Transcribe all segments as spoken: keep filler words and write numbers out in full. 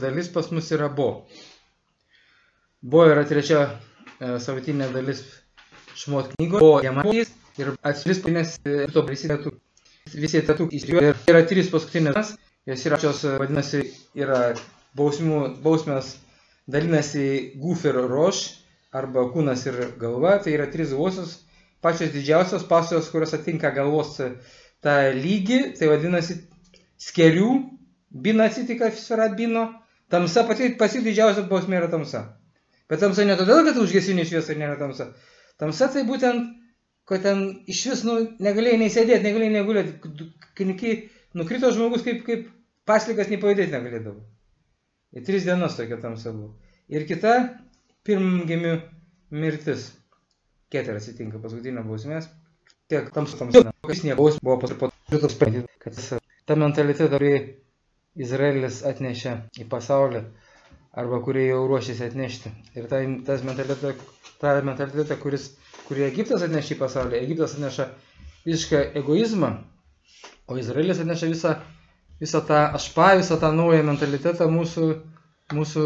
dalis pas mus yra bo. Bo yra trečia e, savatinė dalis Šmot knygos. Bo Jemais ir atsilis pinės to prisidėtų visi tatų įsižiūrė. Ir yra trys paskutinės, jos yra šios, vadinasi, yra bausmių, bausmės dalinasi Guf ir Roš, arba kūnas ir galva. Tai yra trys gyvosios, pačios didžiausios pasijos, kurios atinka galvos tą lygį. Tai vadinasi skerių, bina atsitika sferat bino. Tamsa pati, pati didžiausia bausmė yra tamsa. Bet tamsa ne todėl, kad užgesinį šviesą nėra tamsa. Tamsa tai būtent, kad ten iš vis nu, negalėjai nei sėdėti, negalėjai negulėti. Kai nukrito žmogus, kaip, kaip paslikas nepavydėti negalėdavo. Ir tris dienas tokia tamsa buvo. Ir kita pirmgimių mirtis. Keter atsitinka paskutinė bausmės. Tiek tamsa tamsa. Kas nebaus buvo pasirpotas sprendyti, kad ta mentalitetą, kurį Izraelis atnešė į pasaulį, arba kurį jau ruošėsi atnešti. Ir ta, tas mentalitetą, ta mentalitetą, kuris, kurį Egiptas atnešė į pasaulį, Egiptas atneša visišką egoizmą, o Izraelis atneša visą, visą tą ašpą, visą tą naują mentalitetą mūsų, mūsų,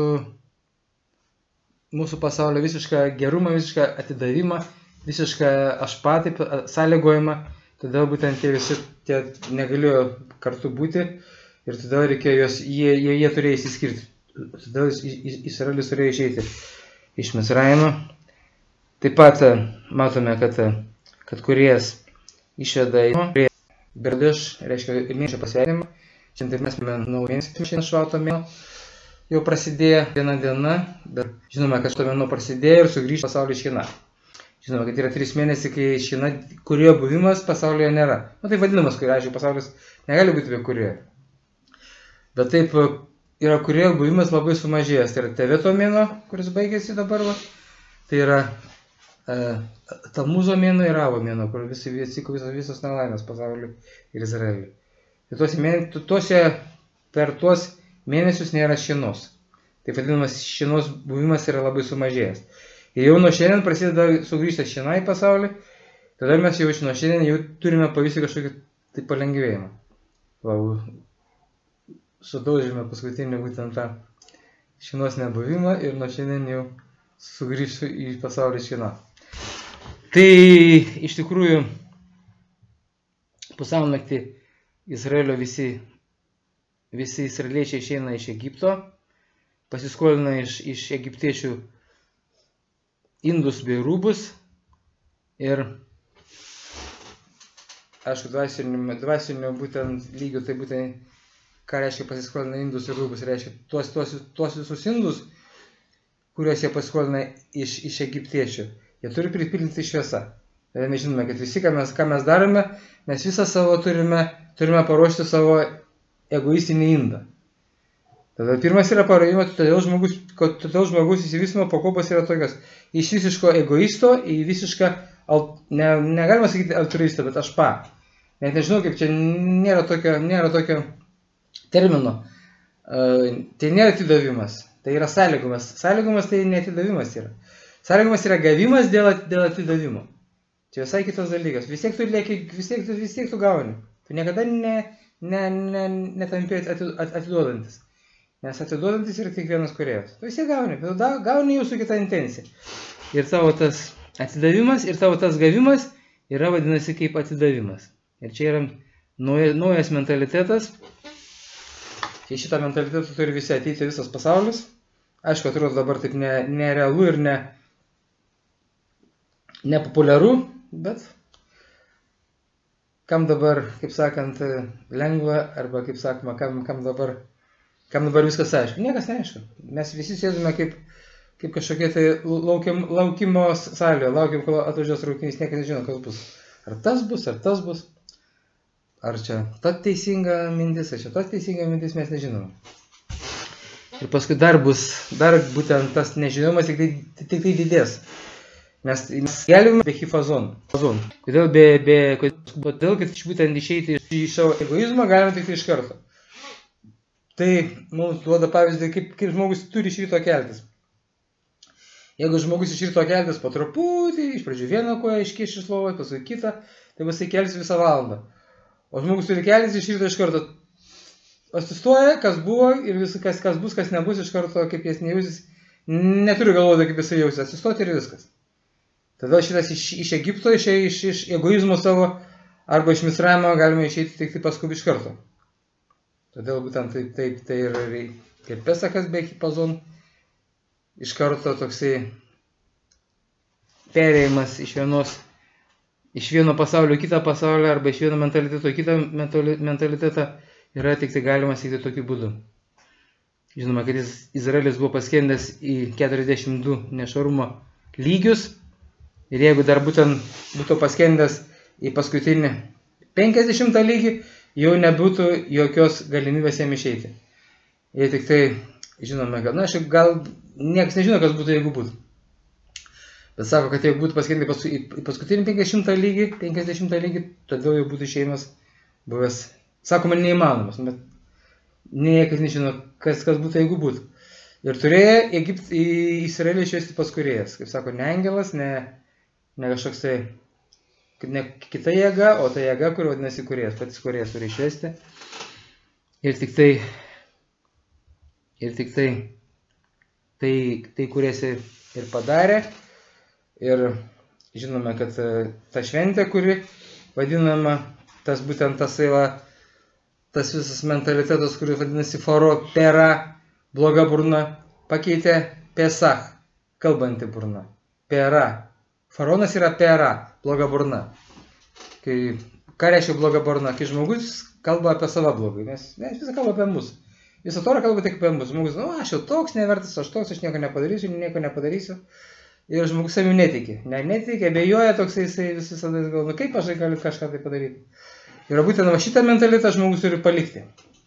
mūsų pasaulio, visišką gerumą, visišką atidavimą, visišką ašpą, taip sąlygojimą. Todėl būtent tie visi tie negalėjo kartu būti ir todėl reikėjo juos, jie, jie, jie turėjo įsiskirti. Todėl Izraelis turėjo išeiti iš Mizraimo. Taip pat matome, kad, kad Kūrėjas išveda į Berdeš, reiškia mėnesio pasveikinimą. Šiandien mes turime naują mėnesį, šiandien šalto mėnuo. Jau prasidėjo viena diena, bet žinome, kad šito mėnuo prasidėjo ir sugrįžta pasaulį Šchina. Žinome, kad yra trys mėnesiai, kai Šchina, Kūrėjo buvimas pasaulyje nėra. Nu, tai vadinamas Kūrėjo, aišku, pasaulis negali būti be Kūrėjo. Bet taip yra Kūrėjo buvimas labai sumažėjęs. Tai yra Teveto mėnuo, kuris baigėsi dabar. Va. Tai yra e, Tamuzo mėnuo ir Avo mėnuo, kur visi atsiko visos, visos nelaimės pasauliui ir Izraeliui. Tai tuose, tuose, per tuos mėnesius nėra Šchinos. Tai vadinamas Šchinos buvimas yra labai sumažėjęs. Ir jau nuo šiandien prasideda sugrįžta Šchina į pasaulį. Tada mes jau nuo šiandien jau turime pavyzdį kažkokį tai palengvėjimą. Va, sudaužėme paskutinį būtent tą Šchinos nebuvimą ir nuo šiandien jau sugrįžtų į pasaulį Šchina. Tai iš tikrųjų pusiaunaktį Izraelio visi, visi izraeliečiai išeina iš Egipto, pasiskolina iš, iš egiptiečių indus bei rūbus ir aišku dvasiniu, dvasiniu būtent lygiu, tai būtent ką reiškia pasiskolina indus ir rūbus, reiškia tuos, tuos, tuos visus indus, kuriuos jie pasiskolina iš, iš egiptiečių, jie turi pripildyti šviesą. Ir mes žinome, kad visi, ką mes, ką mes darome, mes visą savo turime, turime paruošti savo egoistinį indą. Tada pirmas yra parodymas, todėl žmogus, todėl žmogus įsivystymo pakopos yra tokios, iš visiško egoisto į visišką, ne, negalima sakyti altruistą, bet ašpą. Net nežinau, kaip čia nėra tokio, nėra tokio termino. Tai nėra atidavimas, tai yra sąlygomas. Sąlygomas tai neatidavimas yra. Sąlygomas yra gavimas dėl, dėl atidavimo. Čia visai kitas dalykas. Vis tiek tu, lieki, vis tiek, vis tiek tu gauni. Tu niekada ne, ne, ne, netampi atiduodantis. Nes atiduodantis yra tik vienas Kūrėjas. Tu vis tiek gauni, bet gauni jau su kita intencija. Ir tavo tas atidavimas ir tavo tas gavimas yra vadinasi kaip atidavimas. Ir čia yra naujas, naujas mentalitetas. Į šitą mentalitetą turi visi ateiti, visas pasaulis. Aišku, atrodo dabar taip ne, nerealu ir ne, nepopuliaru, bet kam dabar, kaip sakant, lengva, arba kaip sakoma, kam, kam, dabar, kam dabar viskas aišku. Niekas neaišku. Mes visi sėdime kaip, kaip kažkokie tai laukim, laukimo salėje, laukim, kol atvažiuos traukinys, niekas nežino, kas bus. Ar tas bus, ar tas bus. Ar čia ta teisinga mintis, ar čia ta teisinga mintis, mes nežinome. Ir paskui dar bus, dar būtent tas nežinomas tik tai, tik tai didės. Mes, mes gelbime be hifazon. Kodėl, be, be, kodėl, kad būtent išeiti iš savo egoizmo galime tik tai iš karto. Tai mums duoda pavyzdį, kaip, kaip žmogus turi iš ryto keltis. Jeigu žmogus iš ryto keltis po truputį, iš pradžių vieną koją iškiš iš lovos, paskui kitą, tai jisai kelsis visą valandą. O žmogus turi keltis iš ryto iš karto atsistoja, kas buvo ir viskas, kas bus, kas nebus, iš karto kaip jis nejausis, neturi galvoti, kaip jisai jausis, atsistoti ir viskas. Tada šitas iš, iš Egipto, iš, iš, iš egoizmo savo, arba iš Misraimo galima išeiti tik tai paskui iš karto. Todėl būtent taip, taip tai ir, ir Pesakas be hipazon, iš karto toksai perėjimas iš vienos, iš vieno pasaulio į kitą pasaulį, arba iš vieno mentaliteto į kitą mentalitetą, yra tik tai galima sakyti tokiu būdu. Žinoma, kad Izraelis buvo paskendęs į keturiasdešimt du nešvarumo lygius, ir jeigu dar būtent būtų paskendęs į paskutinį penkiasdešimtą lygį, jau nebūtų jokios galimybės jam išeiti. Ir tik tai žinome, kad, na, šiaip gal niekas nežino, kas būtų, jeigu būtų. Bet sako, kad jeigu būtų paskendęs paskui, į paskutinį penkiasdešimtą lygį, penkiasdešimtą lygį, todėl jau būtų išėjimas buvęs, sakoma, neįmanomas. Bet niekas nežino, kas, kas būtų, jeigu būtų. Ir turėjo Egipt, į Izraelį išvesti pas kūrėjas. Kaip sako, ne angelas, ne, ne kažkoks tai, ne kita jėga, o ta jėga, kuri vadinasi kūrėjas. Patys kūrėjas turi išvesti. Ir tik tai, ir tik tai, tai, tai kūrėjas ir padarė. Ir žinome, kad ta šventė, kuri vadinama, tas būtent tas, tas visas mentalitetas, kuris vadinasi faro pera, bloga burna, pakeitė Pesach, kalbanti burna. Pera. Faraonas yra pera, bloga burna. Kai, ką reiškia bloga burna? Kai žmogus kalba apie save blogai. Mes, mes visą kalba apie mus. Visą torą kalba tik apie mus. Žmogus, nu, aš jau toks nevertas, aš toks, aš nieko nepadarysiu, nieko nepadarysiu. Ir žmogus savimi netiki. Ne, netiki, abejoja toksai, jisai vis visada galvoja, nu, kaip aš galiu kažką tai padaryti. Ir būtent va šitą mentalitą žmogus turi palikti.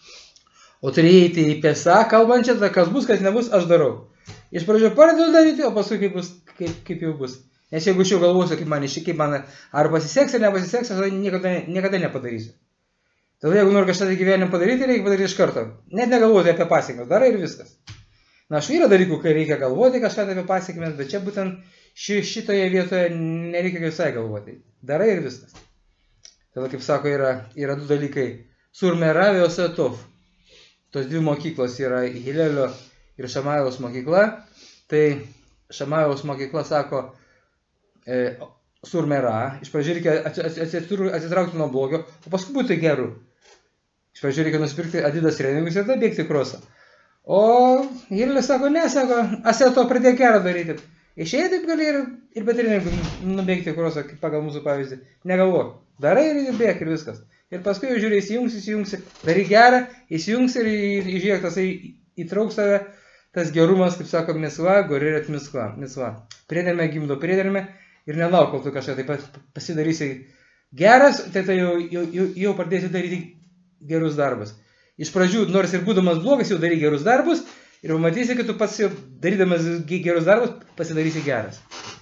O turi įeiti į Pesach kalbančią, tai kas bus, kas nebus, aš darau. Iš pradžio pradedu daryti, o paskui kaip, bus, kaip, kaip jau bus. Nes jeigu aš jau galvosiu, kaip man, kaip man ar pasiseks, ar nepasiseks, aš niekada, niekada nepadarysiu. Tada jeigu noriu kažką gyvenime padaryti, reikia padaryti iš karto. Net negalvoti apie pasiekmes, darai ir viskas. Na, aš yra dalykų, kai reikia galvoti kažką apie pasiekmes, bet čia būtent ši, šitoje vietoje nereikia visai galvoti. Darai ir viskas. Tada, kaip sako, yra, yra du dalykai. Surmera Veosetov. Tos dvi mokyklos yra Hilelio ir Šamajaus mokykla. Tai Šamajaus mokykla sako, e, surmera, iš pradžių reikia atsitraukti nuo blogio, o paskui būti geru. Iš pradžių reikia nusipirkti Adidas treningus ir tada bėgti krosą. O Hilelio sako, ne, sako, aš to pradėjau gerą daryti. Išėjai taip gali ir, ir be treningų nubėgti krosą, pagal mūsų pavyzdį. Negalvok, darai ir bėg ir viskas. Ir paskui jau žiūrė, įsijungsi, įsijungsi, daryk gerą, įsijungsi ir, ir, ir žiūrėk, tas įtrauks tave, tas gerumas, kaip sako, misva, gorėrėt misva, misva. Priederme gimdo, priederme ir nelauk, kol tu kažką taip pat pasidarysi geras, tai tai jau, jau, jau, jau pradėsi daryti gerus darbus. Iš pradžių, nors ir būdamas blogas, jau daryk gerus darbus ir pamatysi, kad tu pats jau darydamas gerus darbus pasidarysi geras.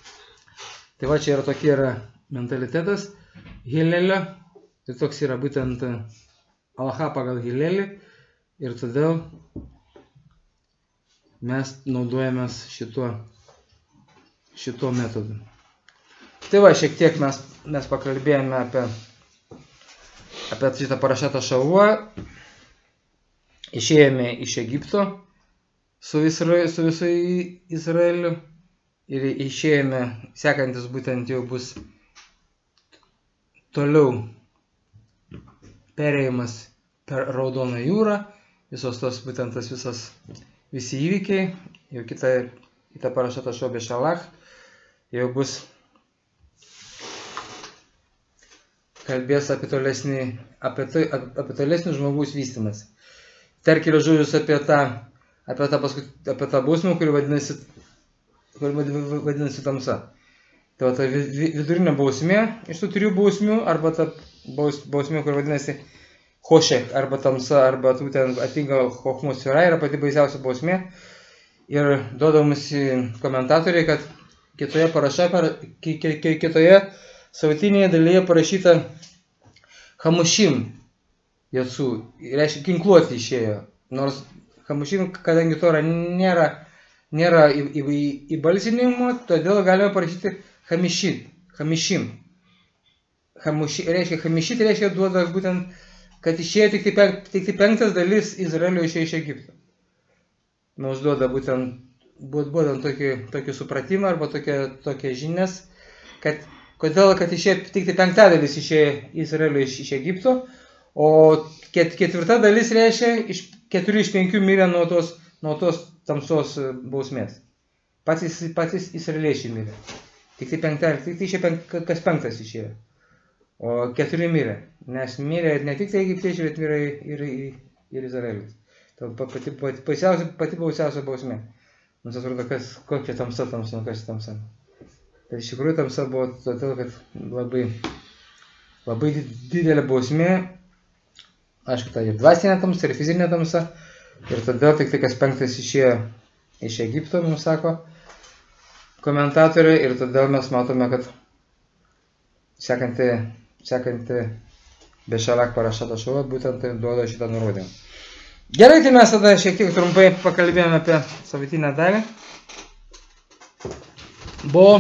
Tai va, čia yra tokie yra mentalitetas Hilelio. Tai toks yra būtent Alacha pagal Hilelį ir todėl mes naudojamės šituo, šituo metodu. Tai va, šiek tiek mes, mes pakalbėjome apie, apie šitą parašetą Šavuą. Išėjome iš Egipto su, Izrael, su visu Izraeliu ir išėjome, sekantis būtent jau bus toliau perėjimas per Raudoną jūrą, visos tos būtent tas visas, visi įvykiai, jau kita, kita parašata Šobė Šalach, jau bus kalbės apie tolesnį, apie, tai, apie tolesnį žmogaus vystymas. Terkelio žodžius apie tą, apie tą, paskut, apie tą bausmę, kuri vadinasi, kuri vadinasi tamsa. Tai va, ta vidurinė bausmė iš tų trijų bausmių, arba ta baus, bausmė, kuri vadinasi Hošek, arba tamsa, arba tų ten atinka Chochmos sfera, yra pati baisiausia bausmė. Ir duodamus komentatoriai, kad kitoje paraša, kitoje sautinėje dalyje parašyta Hamušim Jatsų, reiškia ginkluoti išėjo. Nors Hamušim, kadangi tora nėra, nėra įbalsinimo, todėl galime parašyti Hamišit, Hamišim. Hamuši, reiškia Hamišit, reiškia duoda būtent kad išėjo tik tai, penk, tik tai penktas dalis Izraelio išėjo iš Egipto. Mums duoda būtent, būtent tokį, tokį supratimą arba tokie, tokie žinias, kad kodėl, kad išėjo tik tai penktadalis išėjo Izraelio iš, iš Egipto, o ket, ketvirta dalis reiškia iš keturių iš penkių mirė nuo tos, nuo tos tamsos bausmės. Patys, patys izraeliečiai mirė. Tik tai penktadalis, tik tai išėjo penk, kas penktas išėjo. O keturi mirė, nes mirė ne tik tai egiptiečiai, bet mirė ir, ir, ir Izraelis. Pati, pati, pati, pati bausiausia bausmė. Mums atrodo, kas, kokia tamsa tamsa, kas tamsa. Bet iš tikrųjų tamsa buvo todėl, kad labai, labai didelė bausmė, aišku, tai ir dvasinė tamsa, ir fizinė tamsa. Ir todėl tik tai kas penktas išėjo iš Egipto, mums sako komentatoriai, ir todėl mes matome, kad sekanti sekanti Bešalach parašata šova būtent tai duoda šitą nurodymą. Gerai, tai mes tada šiek tiek trumpai pakalbėjome apie savaitinę dalį. Buvo.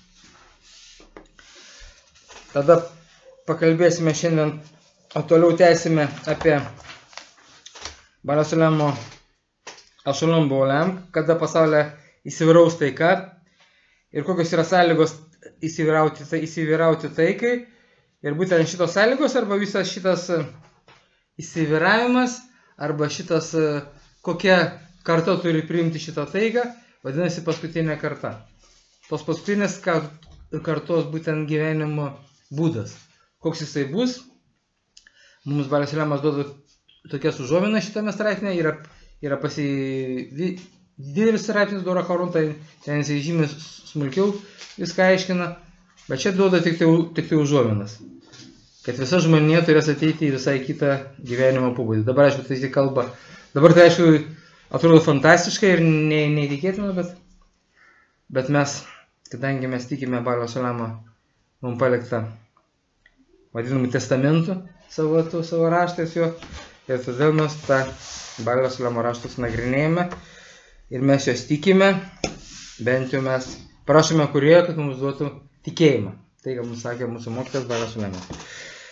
Tada pakalbėsime šiandien, o toliau tęsime apie Balasulemo Ašalom Baulem, kada pasaulyje įsivyraus taika ir kokios yra sąlygos įsivyrauti, įsivyrauti taikai. Ir būtent šitos sąlygos arba visas šitas įsivyravimas arba šitas kokia karta turi priimti šitą taiką, vadinasi paskutinė karta. Tos paskutinės kartos būtent gyvenimo būdas. Koks jisai bus? Mums Balasulėmas duoda tokias užuominas šitame straipsnėje. Yra, yra pasi... didelis straipsnis Dora Harun, tai ten jisai žymiai smulkiau viską aiškina. Bet čia duoda tik tai, tik tai užuominas. Kad visa žmonija turės ateiti į visai kitą gyvenimo pobūdį. Dabar, aišku, tai kalba. Dabar tai, aišku, atrodo fantastiškai ir ne, neįtikėtina, bet, bet mes, kadangi mes tikime Balasulemo mums paliktą vadinamų testamentų savo, savo raštais jo, ir todėl mes tą Balasulemo raštus nagrinėjame ir mes juos tikime, bent jau mes prašome kurioje, kad mums duotų tikėjimą. Tai, ką mums sakė mūsų mokytojas Balasulėmas.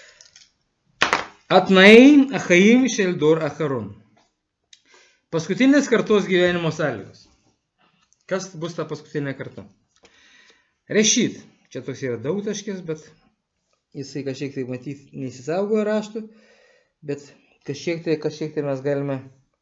Atnaim Achaim Shel Dor Acharun. Paskutinės kartos gyvenimo sąlygos. Kas bus ta paskutinė karta? Rešit. Čia toks yra daugtaškis, bet jisai kažkiek tai matyti neįsisaugojo raštų, bet kažkiek tai, kažkiek tai mes galime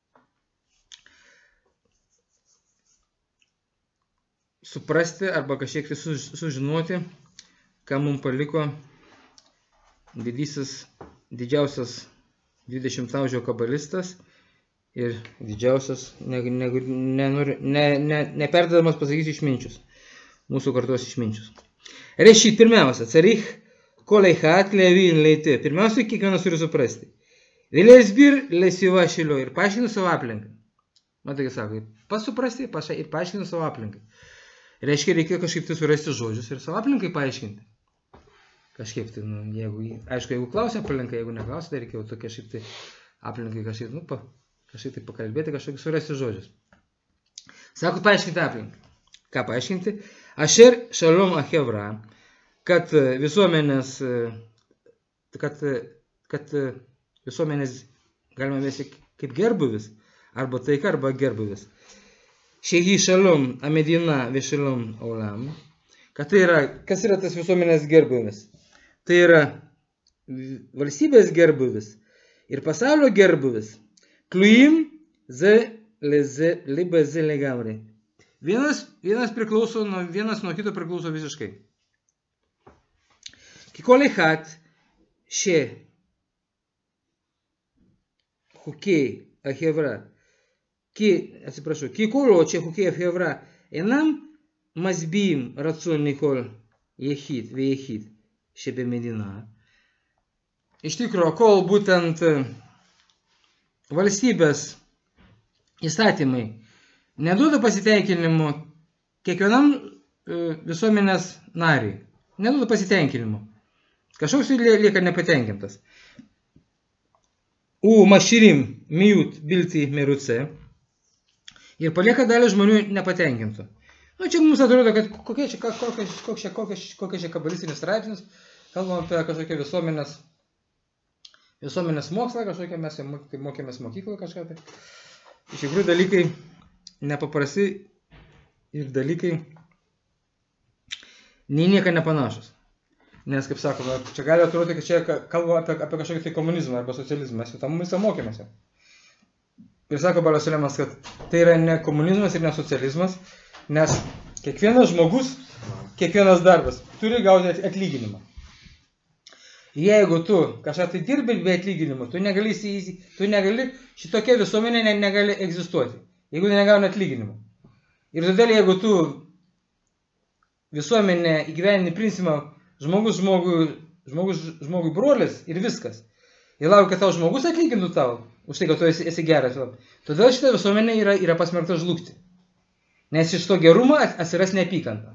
suprasti arba kažkiek tai sužinoti, ką mums paliko didysis, didžiausias dvidešimto amžiaus kabalistas ir didžiausias, neperdadamas ne, ne, ne, ne pasakysiu išminčius, mūsų kartos išminčius. Rešit, pirmiausia, Carich Koleichat Levin Leiti. Pirmiausia, kiekvienas turi suprasti. Vėlėsbir lesiva šilio ir paaiškinu savo aplinką. Man tai sako, pas suprasti ir paaiškinu savo aplinką. Reiškia, reikia kažkaip tai surasti žodžius ir savo aplinkai paaiškinti. Kažkaip tai, nu, jeigu, aišku, jeigu klausia aplinkai, jeigu neklausia, tai reikėjo to kažkaip tai aplinkai kažkaip, nu, pa, kažkaip tai pakalbėti, kažkaip surasti žodžius. Sako, paaiškinti aplinką. Ką paaiškinti? Asher Shalom Achevra, kad visuomenės, kad, kad visuomenės galima vėsi kaip gerbuvis, arba taika, arba gerbuvis. Šehi Shalom Amedina Veshalom Olam, kad tai yra, kas yra tas visuomenės gerbuvis? Tai yra valstybės gerbuvis ir pasaulio gerbuvis. Kliujim ze leze libeze legamri. Vienas, vienas priklauso, nuo, vienas nuo kito priklauso visiškai. Kikolechat še hukei achevra. Ki, atsiprašau, kikolo čia hukei achevra. Enam mazbim racon nikol jechid, vejechid. Šebe medina. Iš tikrųjų, kol būtent valstybės įstatymai neduoda pasitenkinimo kiekvienam visuomenės nariui. Neduoda pasitenkinimo. Kažkoks lieka nepatenkintas. U maširim miut bilti meruce. Ir palieka dalį žmonių nepatenkintų. Nu, čia mums atrodo, kad kokie čia, kokie, kokie, kokie, kokie čia kabalistinis straipsnis, kalbam apie kažkokią visuomenės, visuomenės mokslą kažkokią, mes jau mokėmės mokykloje kažką. Tai. Iš tikrųjų dalykai nepaprasti ir dalykai nei nieka nepanašus. Nes, kaip sakoma, čia gali atrodyti, kad čia kalba apie, apie kažkokį tai komunizmą arba socializmą. Mes jau tam visą mokėmės. Ir sako Balius Ulemas, kad tai yra ne komunizmas ir ne socializmas, nes kiekvienas žmogus, kiekvienas darbas turi gauti atlyginimą. Jeigu tu kažką tai dirbi be atlyginimo, tu negali, tu negali šitokia visuomenė ne, negali egzistuoti, jeigu tu negauni atlyginimo. Ir todėl, jeigu tu visuomenė įgyvenini principą žmogus žmogui, žmogus žmogui brolis ir viskas, ir laukia, kad tau žmogus atlygintų tau, už tai, kad tu esi, esi geras. Todėl šita visuomenė yra, yra pasmerkta žlugti. Nes iš to gerumo atsiras neapykanta.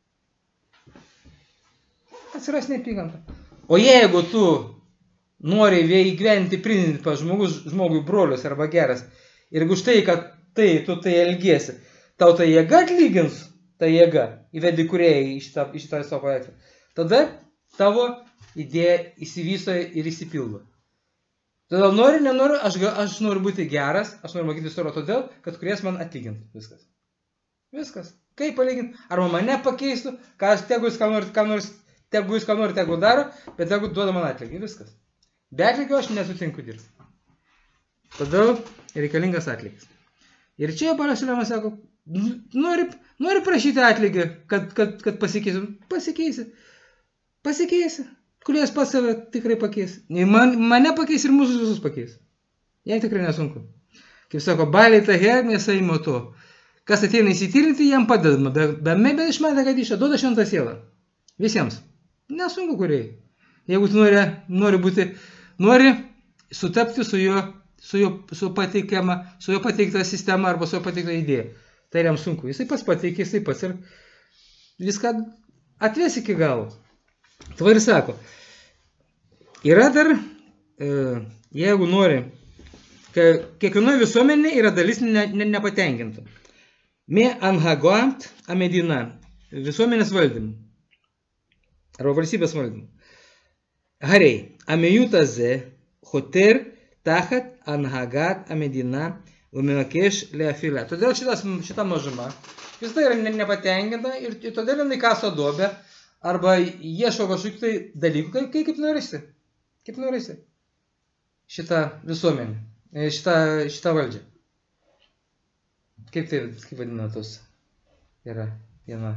Atsiras neapykanta. O jeigu tu nori įgyventi principą žmogus žmogui brolius arba geras, ir už tai, kad tai, tu tai elgiesi, tau ta jėga atlygins, ta jėga įvedi kūrėjai į šitą, į šitą savo projektą, tada tavo idėja įsivysto ir įsipildo. Todėl noriu, nenoriu, aš, aš noriu būti geras, aš noriu mokyti istoriją todėl, kad kūrėjas man atlygintų. Viskas. Viskas. Kaip palyginti? Arba mane pakeistų, ką aš tegu jis ką nori, ką nors, tegu jis ką nori, tegu daro, bet tegu duoda man atlygį. Viskas. Be atlygio aš nesutinku dirbti. Todėl reikalingas atlygis. Ir čia Balius Ulemas sako, nori, nori prašyti atlygį, kad, kad, kad pasikeisi. Pasikeisi. Pasikeisi. Kūrėjas pats save tikrai pakeis. Man, mane pakeis ir mūsų visus pakeis. Jai tikrai nesunku. Kaip sako, baliai ta hermė saimo to. Kas ateina įsitilinti, jam padedama. Be, be, be išmetę, kad išą duoda šventą sielą. Visiems. Nesunku kūrėjai. Jeigu tu nori, nori būti, nori sutapti su jo, su jo su pateikiama, su jo pateikta sistema arba su jo pateikta idėja. Tai jam sunku. Jisai pats pateikė, jisai pats ir viską atves iki galo. Tva ir sako, yra dar, e, jeigu nori, kiekvienoje visuomenė yra dalis ne, ne, nepatenkinta. Me anhagoant amedina, visuomenės valdymų, arba valstybės valdymų. Harei, amejutaze, hoter, tachat, anhagat, amedina, umekeš, leafila. Todėl šitas, šita mažuma, vis tai yra nepatenkinta ir, ir todėl jinai kaso duobę, arba ieško kažkokių tai dalykų, kaip, kaip, kaip norisi. Kaip norisi. Šitą visuomenę. Šitą, šitą valdžią. Kaip tai, kaip vadina tos? Yra viena.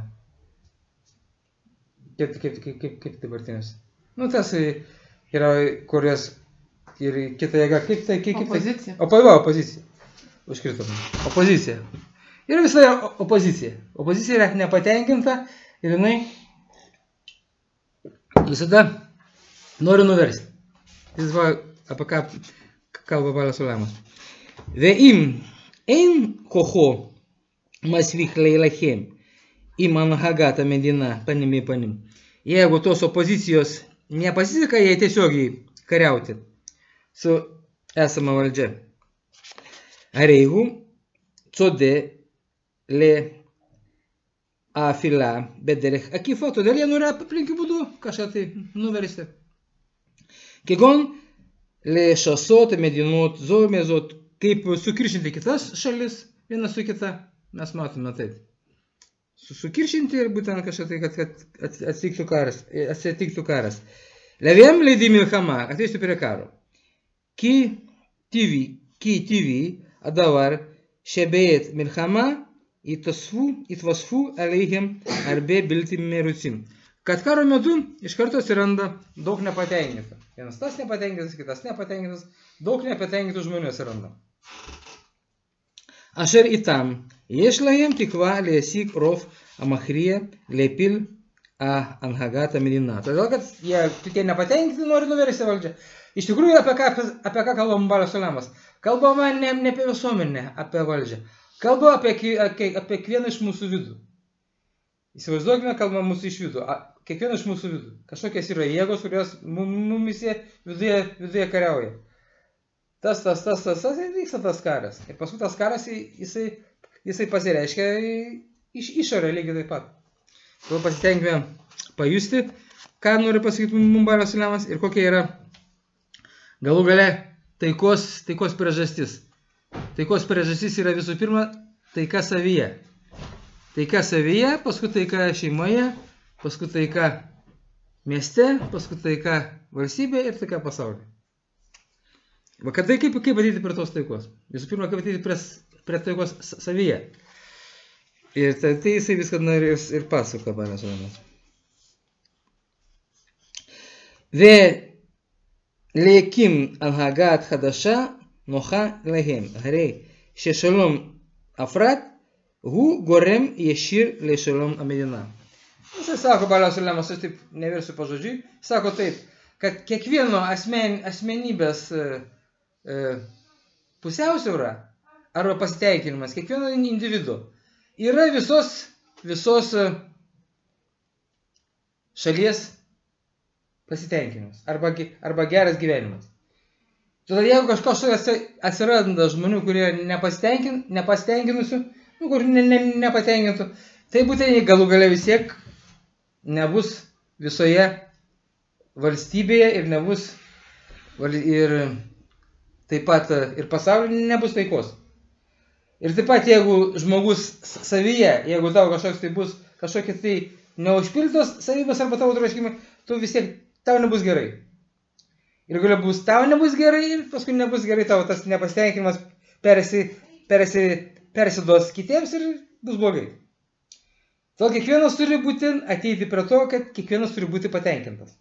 Kaip, kaip, kaip, kaip, kaip dabartinis. Nu, tas yra, kurios ir kita jėga. Kaip tai, kaip, kaip opozicija. Tai? Opo, va, opozicija. Užkritom. Opozicija. Ir visada opozicija. Opozicija yra nepatenkinta ir jinai visada noriu nuversti. Jis va, apie ką kalba Balius Ulemas. Ve'im ein kocho masvich leilachem im anhagat amedina panim į panim. Jeigu tos opozicijos nepasiseka jai tiesiogiai kariauti su esama valdžia. Areihu code le afila bederech akifa, todėl jie nori aplinkių būdų kažką tai nuversti. Kigon lešasot medinot zomezot, kaip sukiršinti kitas šalis viena su kita, mes matome taip. Sukiršinti ir būtent kažką tai, kad, kad atsitiktų karas. Atsitiktų karas. Leviem leidi milchama, ateisiu prie karo. Ki tivi, ki tivi, adavar, šebeit milchama, įtasfu, įtvasfu, aleihim, arbe biltim merucim. Kad karo metu iš karto atsiranda daug nepatenkintų. Vienas tas nepatenkintas, kitas nepatenkintas, daug nepatenkintų žmonių atsiranda. Asher itam, יש להם תקווה להשיג רוב המכריע להפיל הנהגת המדינה. Todėl, kad jie tie nepatenkinti nori nuversti valdžią. Iš tikrųjų, apie ką, apie ką kalbam Balius Ulemas? Kalbama ne, ne apie visuomenę, apie valdžią. Kalba apie, apie, apie kiekvieną iš mūsų vidų. Įsivaizduokime, kalbama mūsų iš vidų. Kiekvieną iš mūsų vidų. Kažkokios yra jėgos, kurios mumise viduje, viduje kariauja. Tas, tas, tas, tas, tas ir vyksta tas karas. Ir paskui tas karas, jisai, jisai pasireiškia iš išorę lygiai taip pat. Todėl pasitenkime pajusti, ką nori pasakyti mums Balius Ulemas ir kokia yra Galų gale taikos, taikos priežastis. Taikos priežastis yra visų pirma taika savyje. Taika savyje, paskui taika šeimoje, paskui taika mieste, paskui taika valstybėje ir taika pasaulyje. Va, kad tai kaip, kaip ateiti prie tos taikos? Visų pirma, kaip ateiti prie, prie taikos savyje. Ir tai, tai jisai viską norės ir pasako, panas Romas. Ve lekim al-hagat hadasha nocha lehem. Harei sheshalom afrat hu gorem yeshir leshalom amedina. Jisai sako, Balas Ulemas, aš taip neversiu pažodžiui, sako taip, kad kiekvieno asmen, asmenybės e, e, pusiausvyra arba pasiteikinimas, kiekvieno individu yra visos, visos šalies pasitenkinimas arba, arba geras gyvenimas. Todėl jeigu kažkas atsiranda žmonių, kurie nepasitenkin, nepasitenkinusių, nu, kur ne, ne, nepatenkintų, tai būtent galų gale vis tiek nebus visoje valstybėje ir nebus ir taip pat ir pasaulyje nebus taikos. Ir taip pat jeigu žmogus savyje, jeigu tau kažkoks tai bus kažkokie tai neužpildytos savybės arba tavo troškimai, tu vis tiek tau nebus gerai. Ir galiu bus tau nebus gerai ir paskui nebus gerai tavo tas nepasitenkinimas persi, persi, persiduos kitiems ir bus blogai. Todėl kiekvienas turi būti ateiti prie to, kad kiekvienas turi būti patenkintas.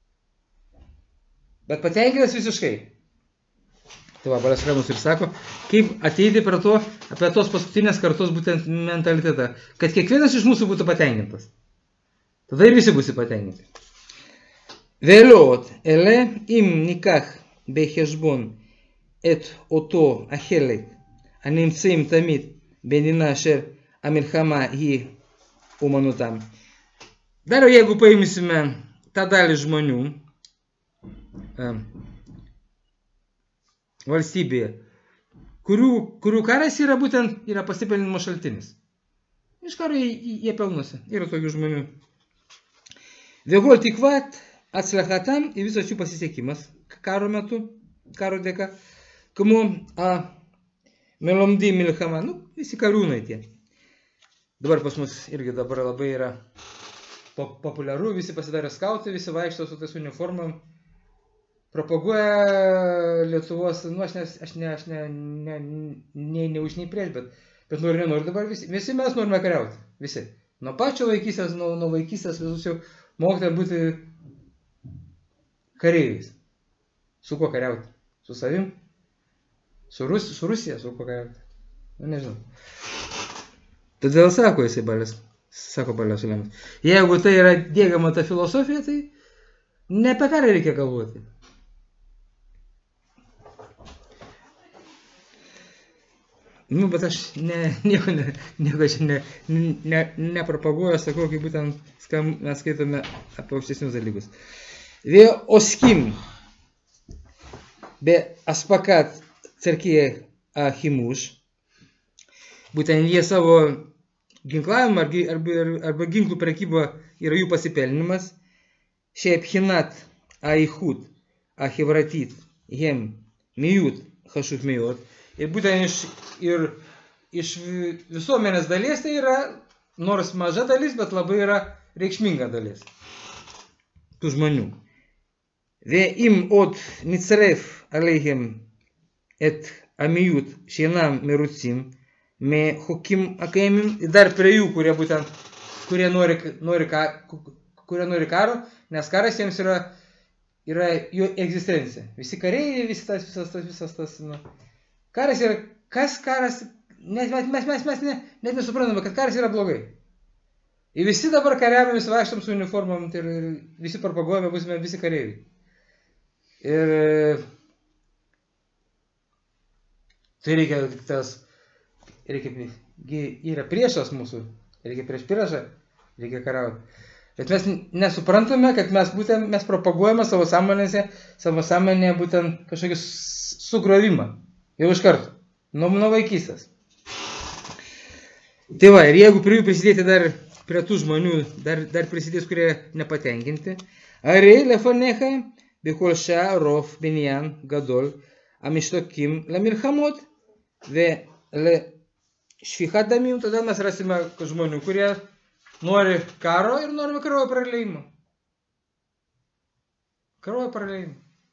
Bet patenkintas visiškai. Tai va, Balas Ulemas ir sako, kaip ateiti prie to, apie tos paskutinės kartos būtent mentalitetą, kad kiekvienas iš mūsų būtų patenkintas. Tada ir visi būsi patenkinti. Vėliot, ele im nikach beheshbon et oto achelet הנמצאים תמיד במדינה אשר המלחמה היא אומנותם. Dar jeigu paimsime tą dalį žmonių e, valstybėje, kurių, kurių karas yra būtent yra pasipelnimo šaltinis. Iš karo jie, jie pelnosi. Yra tokių žmonių. Vėgol tikvat atslachatam ir visas jų pasisekimas karo metu, karo dėka, kamu a melomdi milchama, nu, visi kariūnai tie. Dabar pas mus irgi dabar labai yra populiaru, visi pasidarė skautai, visi vaikšto su tais uniformom, propaguoja Lietuvos, nu aš ne, aš ne, aš ne, ne, ne, ne už nei prieš, bet, bet nori, nenori dabar visi, visi mes norime kariauti, visi. Nuo pačio vaikystės, nuo, nuo vaikystės visus jau mokite būti kareiviais. Su kuo kariauti? Su savim? Su, Rus, su Rusija? Su kuo kariauti? Nu, nežinau. Todėl sako jisai Balas, sako Balas Ulemas. Jeigu tai yra dėgiama ta filosofija, tai ne apie ką reikia galvoti. Nu, bet aš ne, nieko, ne, nieko čia ne, ne, nepropaguoju, sakau, kaip būtent skam, mes skaitome apie aukštesnius dalykus. Vė oskim be aspakat cerkyje ahimuš, būtent jie savo ginklavimą arba, arba ginklų prekyba yra jų pasipelnimas, šiaip hinat aichut ahivratit hem mijut hašuf mijot. Ir būtent iš, ir, iš visuomenės dalies tai yra, nors maža dalis, bet labai yra reikšminga dalis tų žmonių. Ve im od mitzref aleichem et amijut šienam merucim me hokim akaimim. Dar prie jų, kurie būtent, kurie nori, nori, ka, kurie nori karo, nes karas jiems yra, yra jų egzistencija. Visi kariai, visi tas, visas tas, visas tas, nu. Karas yra, kas karas, mes, mes, mes, mes, mes ne, net nesuprantame, kad karas yra blogai. Ir visi dabar kariavame, visi vaikštam su uniformom ir, ir visi propaguojame, būsime visi kareiviai. Ir tai reikia tas, reikia, yra priešas mūsų, reikia prieš priešą, reikia kariauti. Bet mes nesuprantame, kad mes būtent, mes propaguojame savo sąmonėse, savo sąmonėje būtent kažkokį sugrovimą. Jau iš karto, nuo, nuo vaikystės. Tai va, ir jeigu prie jų prisidėti dar prie tų žmonių, dar, dar prisidės, kurie nepatenkinti, arei lefonecha בכל שעה רוב בניין גדול המשתוקקים למלחמות ולשפיכת דמים. Todėl mes rasime žmonių, kurie nori karo ir nori kraujo praleimo. Kraujo praleimo.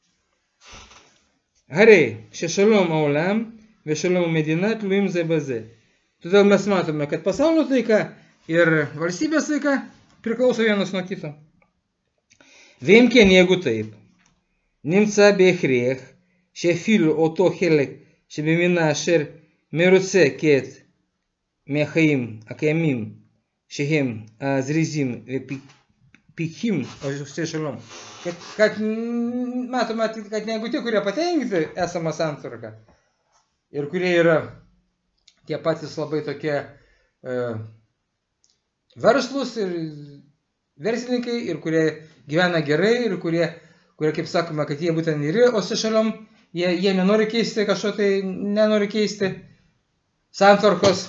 הרי ששלום העולם ושלום המדינה תלויים זה בזה. Todėl mes matome, kad pasaulio taika ir valstybės taika priklauso vienas nuo kito. ואם כן, jeigu taip, נמצא בהכרח שאפילו אותו חלק שבמינה אשר מרוצה כעת מהחיים הקיימים שהם הזריזים ופיקחים, עושה שלום. Kad matome, kad negu tie, kurie patenkinti esamą santvarką ir kurie yra tie patys labai tokie uh, verslus ir verslininkai ir kurie gyvena gerai ir kurie, kurie kaip sakoma, kad jie būtent yra עושה שלום, jie, jie nenori keisti kažko tai, nenori keisti santvarkos.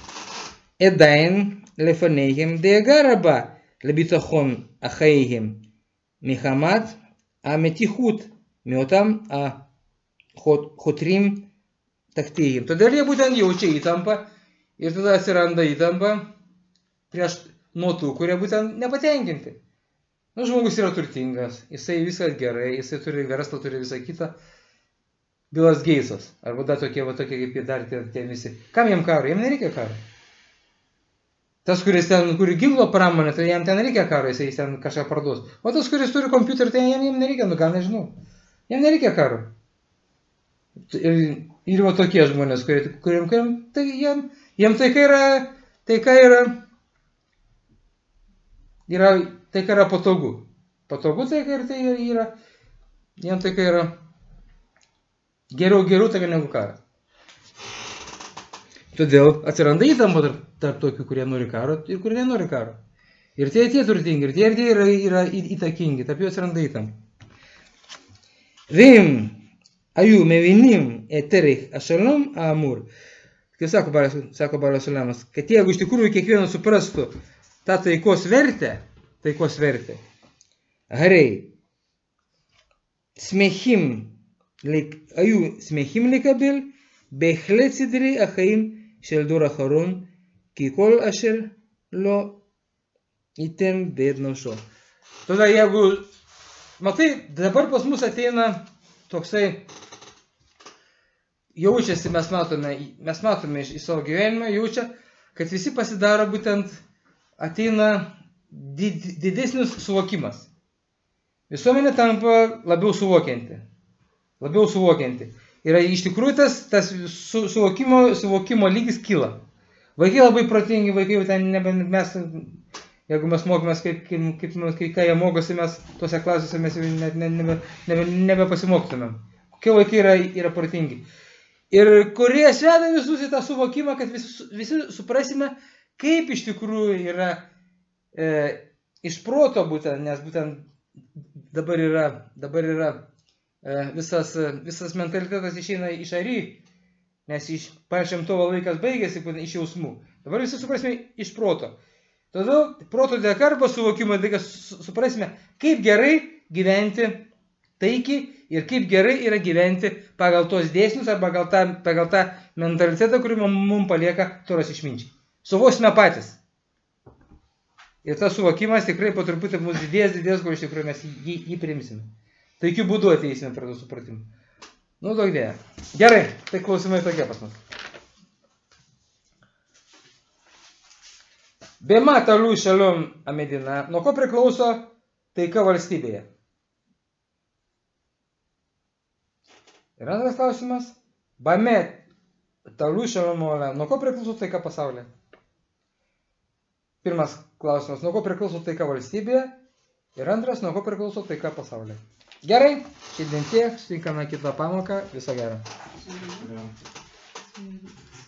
עדיין לפניהם דאגה רבה לביטחון החייהם מחמת המתיחות מאותם החותרים תחתיהם. Todėl jie būtent jaučia įtampą ir tada atsiranda įtampa prieš nuo tų, kurie būtent nepatenkinti. Nu, žmogus yra turtingas, jisai viskas gerai, jisai turi verslą, turi visą kitą. Bilas Geitsas, arba dar tokie, va, tokie kaip jie dar tie, tie visi. Kam jam karo? Jam nereikia karo. Tas, kuris ten, kuri ginklo pramonė, tai jam ten reikia karo, jisai ten kažką parduos. O tas, kuris turi kompiuterį, tai jam, jam nereikia, nu gal nežinau. Jam nereikia karo. Ir, ir va tokie žmonės, kurie, kuriem, kuriem, tai jam, jam taika yra, taika yra, yra, taika yra patogu. Patogu taika ir tai yra, jam taika yra geriau, geriau taika negu karo. Todėl atsiranda įtampa tarp, tarp tokių, kurie nori karo ir kurie nenori karo. Ir tie, tie turtingi, ir tie, ir tie yra, yra įtakingi, tarp jų atsiranda įtampa. ואם היו מבינים את ערך השלום האמור, kaip sako, sako Baras Ulamas, kad jeigu iš tikrųjų kiekvienas suprastų tą taikos vertę, taikos vertę, הרי שמחים, היו שמחים לקבל בהחלט סדרי החיים של דור אחרון, כי כל אשר לא ייתן ביד נפשו. Tada jeigu, matai, dabar pas mus ateina toksai, jaučiasi, mes matome, mes matome iš, iš savo gyvenimą, jaučia, kad visi pasidaro būtent, ateina did, didesnis suvokimas. Visuomenė tampa labiau suvokianti. Labiau suvokianti. Ir iš tikrųjų tas, tas su, suvokimo, suvokimo lygis kyla. Vaikai labai protingi, vaikai ten nebe, mes, jeigu mes mokymės, kaip, kaip, kaip, kaip ką jie mokosi, mes tose klasėse mes net ne, nebe, nebe, nebe pasimokytumėm. Kokie vaikai yra, yra protingi. Ir kurie sveda visus į tą suvokimą, kad visi, visi suprasime, kaip iš tikrųjų yra e, iš proto būtent, nes būtent dabar yra, dabar yra Visas, visas mentalitetas išeina iš Ari, nes iš Šventovo laikas baigėsi iš jausmų. Dabar visi suprasime iš proto. Todėl proto dėka arba suvokimo dėka suprasime, kaip gerai gyventi taikiai ir kaip gerai yra gyventi pagal tos dėsnius arba pagal tą, pagal tą mentalitetą, kurį mums palieka Toros išminčiai. Suvosime patys. Ir tas suvokimas tikrai po truputį mūsų didės, didės, kur iš tikrųjų mes jį, jį priimsime. Taikiu būdu ateisime prie to supratimo. Nu, daug dėja. Gerai, tai klausimai tokie pas mus. Bema talų šalom amedina. Nuo ko priklauso taika valstybėje? Ir antras klausimas. Bame talų šalom olė. Nuo ko priklauso taika pasaulyje? Pirmas klausimas. Nuo ko priklauso taika valstybėje? Ir antras. Nuo ko priklauso taika pasaulyje? Gerai, šiandien tiek, sutinkame kitą pamoką, viso gero.